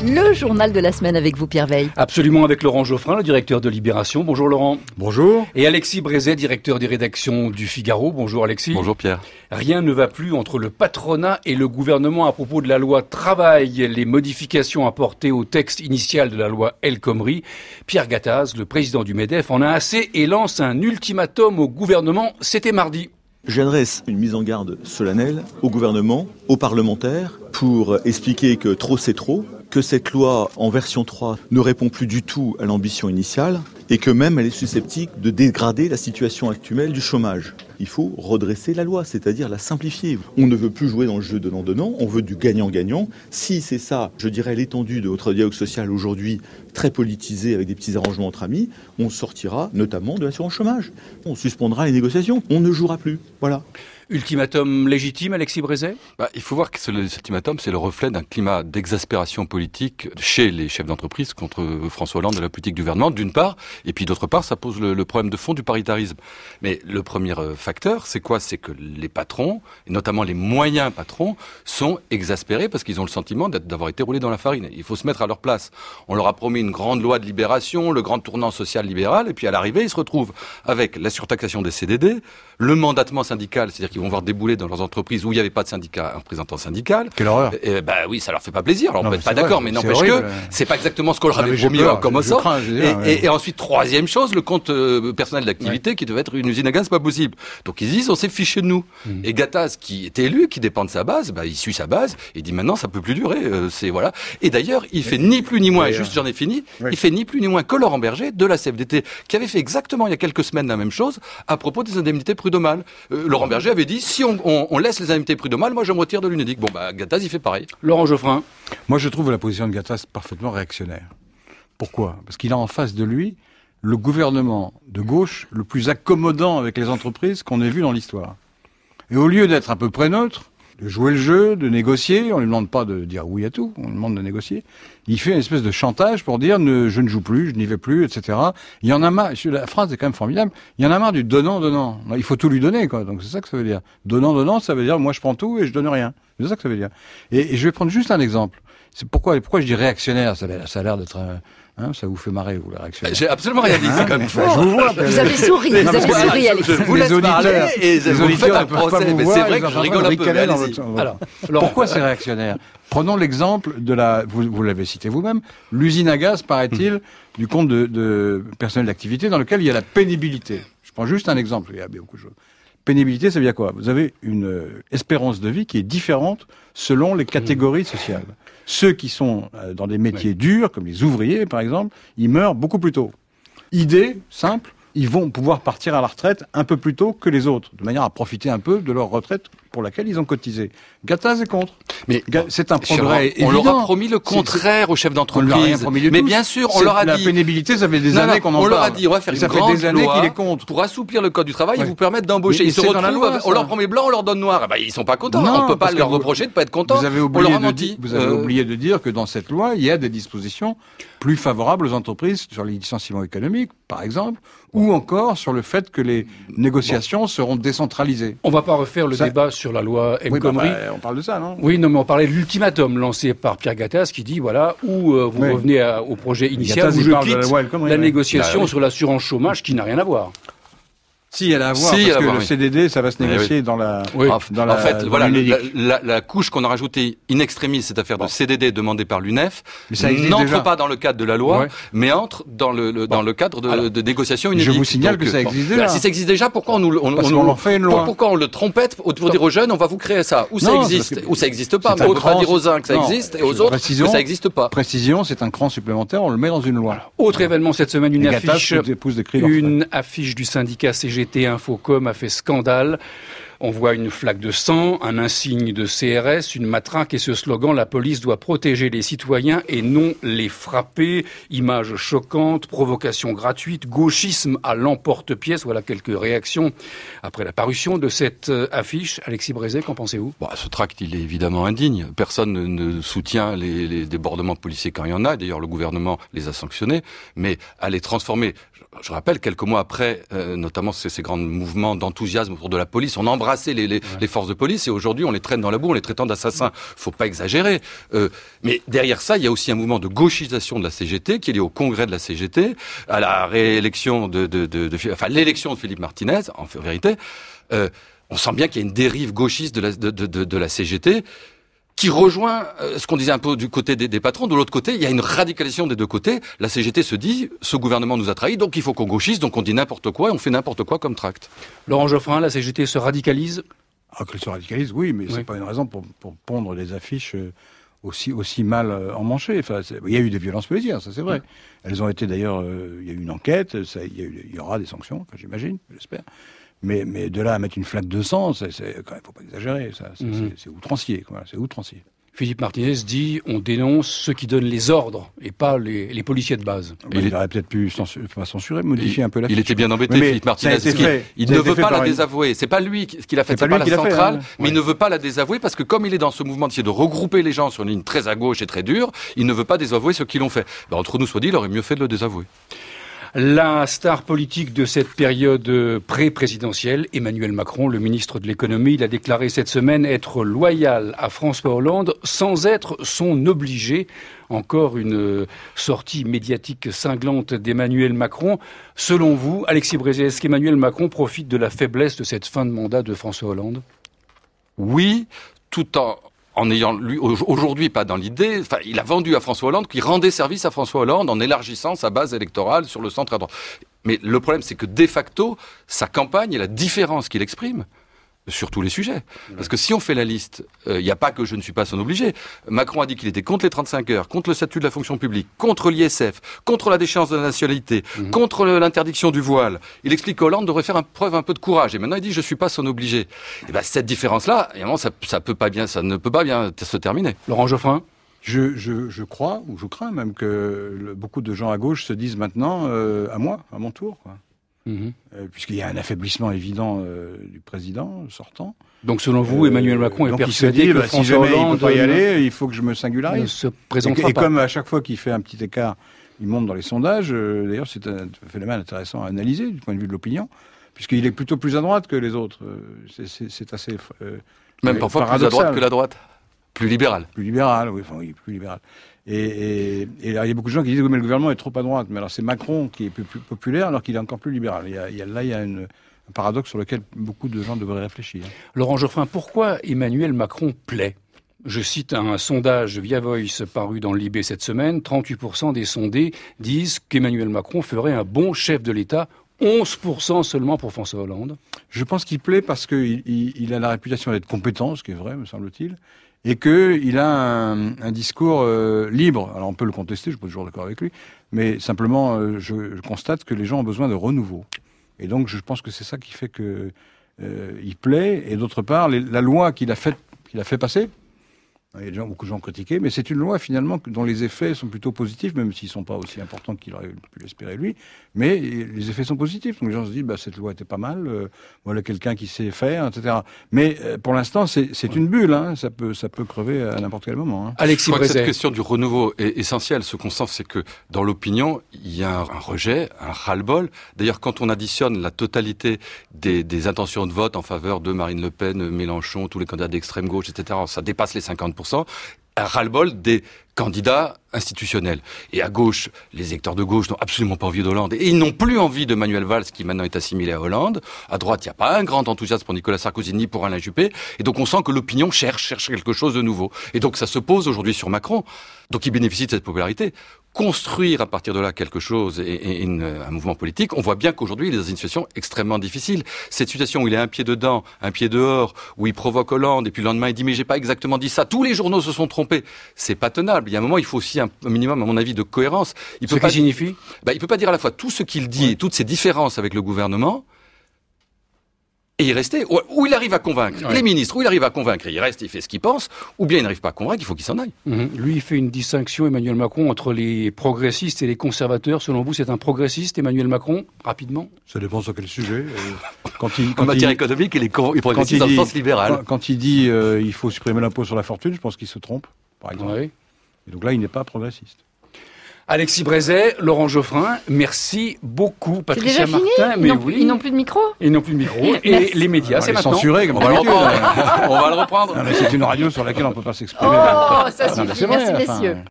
Le journal de la semaine avec vous, Pierre Veille. Absolument, avec Laurent Geoffrin, le directeur de Libération. Bonjour Laurent. Bonjour. Et Alexis Brézet, directeur des rédactions du Figaro. Bonjour Alexis. Bonjour Pierre. Rien ne va plus entre le patronat et le gouvernement à propos de la loi Travail. Les modifications apportées au texte initial de la loi El Khomri. Pierre Gattaz, le président du MEDEF, en a assez et lance un ultimatum au gouvernement. C'était mardi. J'adresse une mise en garde solennelle au gouvernement, aux parlementaires, pour expliquer que trop c'est trop, que cette loi en version 3 ne répond plus du tout à l'ambition initiale et que même elle est susceptible de dégrader la situation actuelle du chômage. Il faut redresser la loi, c'est-à-dire la simplifier. On ne veut plus jouer dans le jeu donnant-donnant, on veut du gagnant-gagnant. Si c'est ça, je dirais, l'étendue de notre dialogue social aujourd'hui, très politisé avec des petits arrangements entre amis, on sortira notamment de l'assurance chômage. On suspendra les négociations, on ne jouera plus. Voilà. Ultimatum légitime, Alexis Brézet ? Il faut voir que cet ultimatum, c'est le reflet d'un climat d'exaspération politique chez les chefs d'entreprise contre François Hollande et la politique du gouvernement, d'une part, et puis d'autre part, ça pose le problème de fond du paritarisme. Mais le premier facteur, c'est quoi ? C'est que les patrons, et notamment les moyens patrons, sont exaspérés parce qu'ils ont le sentiment d'avoir été roulés dans la farine. Il faut se mettre à leur place. On leur a promis une grande loi de libération, le grand tournant social libéral, et puis à l'arrivée, ils se retrouvent avec la surtaxation des CDD, le mandatement syndical, c'est-à-dire qu'ils vont voir débouler dans leurs entreprises où il n'y avait pas de syndicat, un représentant syndical. Quelle horreur. Oui, ça leur fait pas plaisir. Alors on peut être pas d'accord, mais n'empêche horrible. que c'est pas exactement ce qu'on leur avait promis en commençant. Et ensuite, troisième chose, le compte personnel d'activité qui devait être une usine à gaz, c'est pas possible. Donc ils disent, on s'est fiché de nous. Et Gattaz, qui est élu, qui dépend de sa base, il suit sa base, et dit maintenant ça peut plus durer. Voilà. Et d'ailleurs, il fait ni plus ni moins, j'en ai fini, il fait ni plus ni moins que Laurent Berger de la CFDT, qui avait fait exactement il y a quelques semaines la même chose à propos des indemnités prud'homales. Laurent Berger avait dit, si on laisse les indemnités prud'homales, moi je me retire de l'UNEDIC. Gattaz, il fait pareil. Laurent Geoffrin. Moi, je trouve la position de Gattaz parfaitement réactionnaire. Pourquoi ? Parce qu'il a en face de lui le gouvernement de gauche le plus accommodant avec les entreprises qu'on ait vu dans l'histoire. Et au lieu d'être à peu près neutre, de jouer le jeu, de négocier, on lui demande pas de dire oui à tout, on lui demande de négocier. Il fait une espèce de chantage pour dire je ne joue plus, je n'y vais plus, etc. Il y en a marre, la phrase est quand même formidable, il y en a marre du donnant. Il faut tout lui donner, quoi. Donc c'est ça que ça veut dire. Donnant, ça veut dire moi je prends tout et je donne rien. C'est ça que ça veut dire. Et je vais prendre juste un exemple. C'est pourquoi je dis réactionnaire, ça a l'air d'être ça vous fait marrer, vous, la réaction. J'ai absolument rien dit, c'est quand même fort. Je vous vois. Vous avez souri, Alexis. Je vous laisse parler et vous faites un procès. Mais c'est vrai que je rigole un peu. Alors, pourquoi c'est réactionnaire ? Prenons l'exemple de vous l'avez cité vous-même, l'usine à gaz, paraît-il, du compte de personnel d'activité dans lequel il y a la pénibilité. Je prends juste un exemple, il y a beaucoup de choses. Pénibilité, ça veut dire quoi ? Vous avez une espérance de vie qui est différente selon les catégories sociales. Ceux qui sont dans des métiers durs, comme les ouvriers par exemple, ils meurent beaucoup plus tôt. Idée simple, ils vont pouvoir partir à la retraite un peu plus tôt que les autres, de manière à profiter un peu de leur retraite pour laquelle ils ont cotisé. Gattaz est contre. Mais c'est un progrès évident. On leur a promis le contraire aux chefs d'entreprise. On leur a rien promis du tout. Mais bien sûr, on leur a dit... La pénibilité, ça fait des années qu'on en parle. On leur a dit, on va faire une grande loi pour assouplir le code du travail et vous permettre d'embaucher. Ils se retrouvent, on leur promet blanc, on leur donne noir. Ils sont pas contents. On peut pas leur reprocher de pas être contents. Vous avez oublié de dire que dans cette loi, il y a des dispositions plus favorables aux entreprises sur les licenciements économiques, par exemple, ou encore sur le fait que les négociations seront décentralisées. On va pas refaire le débat sur la loi El Khomri. On parle de ça, non ? Oui, non, mais on parlait de l'ultimatum lancé par Pierre Gattaz qui dit, voilà, ou vous revenez au projet initial, ou je quitte la négociation sur l'assurance chômage qui n'a rien à voir. Si, elle a à voir, parce que le CDD, ça va se négocier dans la... En fait, voilà, la couche qu'on a rajoutée in extremis, cette affaire de CDD demandée par l'UNEF, n'entre pas dans le cadre de la loi, mais entre dans le cadre de négociation UNEDIC. Je vous signale que ça existe déjà. Si ça existe déjà, pourquoi on leur fait une loi. Pourquoi on le trompette pour dire aux jeunes, on va vous créer ça? Ou ça existe, ou ça existe pas. Mais autre va dire aux uns que ça existe, et aux autres que ça existe pas. Précision, c'est un cran supplémentaire, on le met dans une loi. Autre événement cette semaine, une affiche du syndicat CGT Infocom a fait scandale. On voit une flaque de sang, un insigne de CRS, une matraque et ce slogan « La police doit protéger les citoyens et non les frapper ». Images choquantes, provocation gratuite, gauchisme à l'emporte-pièce. Voilà quelques réactions après la parution de cette affiche. Alexis Brézet, qu'en pensez-vous ? Ce tract, il est évidemment indigne. Personne ne soutient les débordements policiers quand il y en a. D'ailleurs, le gouvernement les a sanctionnés. Mais à les transformer... je rappelle, quelques mois après, notamment ces grands mouvements d'enthousiasme autour de la police, on embrassait les forces de police et aujourd'hui on les traîne dans la boue, on les traitant d'assassins. Faut pas exagérer. Mais derrière ça, il y a aussi un mouvement de gauchisation de la CGT qui est lié au congrès de la CGT, à la réélection l'élection de Philippe Martinez, en vérité. On sent bien qu'il y a une dérive gauchiste de la CGT qui rejoint ce qu'on disait un peu du côté des patrons. De l'autre côté, il y a une radicalisation des deux côtés. La CGT se dit, ce gouvernement nous a trahis, donc il faut qu'on gauchise, donc on dit n'importe quoi et on fait n'importe quoi comme tract. Laurent Geoffrin, la CGT se radicalise ? Qu'elle se radicalise, oui, mais c'est pas une raison pour pondre des affiches aussi mal emmanchées. Enfin, il y a eu des violences policières, ça c'est vrai. Elles ont été d'ailleurs, il y a eu une enquête, il y aura des sanctions, j'imagine, j'espère. Mais de là à mettre une flaque de sang, il ne faut pas exagérer. C'est outrancier. C'est outrancier. Philippe Martinez dit on dénonce ceux qui donnent les ordres et pas les policiers de base. Il aurait peut-être pu pas censurer, modifier un peu la fiche. Il était bien embêté, Philippe Martinez. Il ne veut pas la désavouer. C'est pas lui qui l'a fait, c'est pas la centrale, mais il ne veut pas la désavouer parce que comme il est dans ce mouvement d'essayer de regrouper les gens sur une ligne très à gauche et très dure, il ne veut pas désavouer ceux qui l'ont fait. Entre nous, soit dit, il aurait mieux fait de le désavouer. La star politique de cette période pré-présidentielle, Emmanuel Macron, le ministre de l'économie, il a déclaré cette semaine être loyal à François Hollande sans être son obligé. Encore une sortie médiatique cinglante d'Emmanuel Macron. Selon vous, Alexis Brézé, est-ce qu'Emmanuel Macron profite de la faiblesse de cette fin de mandat de François Hollande ? Oui, tout en ayant, lui, aujourd'hui, pas dans l'idée, il a vendu à François Hollande qu'il rendait service à François Hollande en élargissant sa base électorale sur le centre à droite. Mais le problème, c'est que de facto, sa campagne et la différence qu'il exprime sur tous les sujets. Parce que si on fait la liste, il n'y a pas que je ne suis pas son obligé. Macron a dit qu'il était contre les 35 heures, contre le statut de la fonction publique, contre l'ISF, contre la déchéance de la nationalité, contre l'interdiction du voile. Il explique qu'Hollande devrait faire preuve un peu de courage. Et maintenant, il dit je ne suis pas son obligé. Et cette différence-là, évidemment, ça ne peut pas bien se terminer. Laurent Geoffrin ? Je crois, ou je crains même que beaucoup de gens à gauche se disent maintenant à mon tour, quoi. Puisqu'il y a un affaiblissement évident du président sortant. Donc selon vous, Emmanuel Macron est persuadé que François si jamais Hollande il ne peut pas y aller, il faut que je me singularise. Ne se présentera et pas. Comme à chaque fois qu'il fait un petit écart, il monte dans les sondages. D'ailleurs, c'est un phénomène intéressant à analyser du point de vue de l'opinion, puisqu'il est plutôt plus à droite que les autres. C'est assez même parfois plus à droite que la droite. Plus libéral. Plus libéral, oui, plus libéral. Et alors, il y a beaucoup de gens qui disent oui, mais le gouvernement est trop à droite. Mais alors c'est Macron qui est plus populaire alors qu'il est encore plus libéral. Il y a un paradoxe sur lequel beaucoup de gens devraient réfléchir. Laurent Geoffrin, pourquoi Emmanuel Macron plaît ? Je cite un sondage Via Voice paru dans l'IB cette semaine. 38% des sondés disent qu'Emmanuel Macron ferait un bon chef de l'État. 11% seulement pour François Hollande. Je pense qu'il plaît parce qu'il a la réputation d'être compétent, ce qui est vrai, me semble-t-il. Et qu'il a un discours libre. Alors on peut le contester, je ne suis pas toujours d'accord avec lui, mais simplement je constate que les gens ont besoin de renouveau. Et donc je pense que c'est ça qui fait que il plaît. Et d'autre part, la loi qu'il a fait passer, il y a beaucoup de gens critiqués, mais c'est une loi finalement dont les effets sont plutôt positifs, même s'ils ne sont pas aussi importants qu'il aurait pu l'espérer lui. Mais les effets sont positifs. Donc les gens se disent, cette loi était pas mal, voilà quelqu'un qui sait faire, etc. Mais pour l'instant, c'est une bulle. Hein. Ça peut crever à n'importe quel moment. Hein. Alexis Brézé. Je crois que cette question du renouveau est essentielle. Ce qu'on sent, c'est que dans l'opinion, il y a un rejet, un ras-le-bol. D'ailleurs, quand on additionne la totalité des intentions de vote en faveur de Marine Le Pen, Mélenchon, tous les candidats d'extrême gauche, etc., ça dépasse les 50%. Un ras-le-bol des candidats institutionnels. Et à gauche, les électeurs de gauche n'ont absolument pas envie d'Hollande. Et ils n'ont plus envie de Manuel Valls, qui maintenant est assimilé à Hollande. À droite, il n'y a pas un grand enthousiasme pour Nicolas Sarkozy ni pour Alain Juppé. Et donc on sent que l'opinion cherche quelque chose de nouveau. Et donc ça se pose aujourd'hui sur Macron. Donc il bénéficie de cette popularité. Construire à partir de là quelque chose et un mouvement politique, on voit bien qu'aujourd'hui il est dans une situation extrêmement difficile. Cette situation où il est un pied dedans, un pied dehors, où il provoque Hollande et puis le lendemain il dit mais j'ai pas exactement dit ça, tous les journaux se sont trompés, c'est pas tenable. Il y a un moment il faut aussi un minimum à mon avis de cohérence. Il peut pas signifie il peut pas dire à la fois tout ce qu'il dit et toutes ses différences avec le gouvernement et y rester, ou il arrive à convaincre les ministres, ou il arrive à convaincre, il reste, il fait ce qu'il pense, ou bien il n'arrive pas à convaincre, il faut qu'il s'en aille. Lui, il fait une distinction, Emmanuel Macron, entre les progressistes et les conservateurs. Selon vous, c'est un progressiste, Emmanuel Macron, rapidement ? Ça dépend sur quel sujet. En matière économique, il est progressiste dans le sens libéral. Quand il dit il faut supprimer l'impôt sur la fortune, je pense qu'il se trompe, par exemple. Oui. Et donc là, il n'est pas progressiste. Alexis Brézet, Laurent Geoffrin, merci beaucoup. Patricia Martin, mais oui. Ils n'ont plus de micro. Ils n'ont plus de micro. Et les médias, c'est maintenant. Censuré, comme on va le reprendre. On va le reprendre. C'est une radio sur laquelle on ne peut pas s'exprimer. Oh, ça suffit. Merci, messieurs.